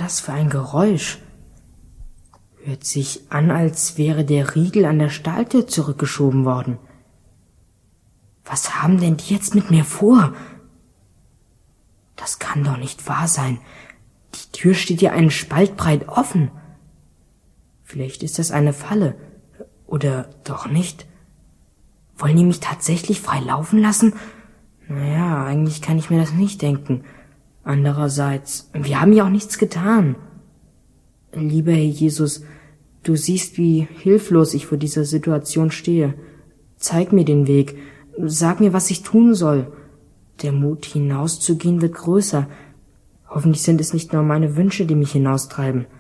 das für ein Geräusch? Hört sich an, als wäre der Riegel an der Stahltür zurückgeschoben worden. Was haben denn die jetzt mit mir vor? Das kann doch nicht wahr sein. Die Tür steht ja einen Spalt breit offen. Vielleicht ist das eine Falle. Oder doch nicht? Wollen die mich tatsächlich frei laufen lassen? Naja, eigentlich kann ich mir das nicht denken. Andererseits, wir haben ja auch nichts getan. Lieber Herr Jesus, du siehst, wie hilflos ich vor dieser Situation stehe. Zeig mir den Weg. Sag mir, was ich tun soll. Der Mut, hinauszugehen, wird größer. Hoffentlich sind es nicht nur meine Wünsche, die mich hinaustreiben.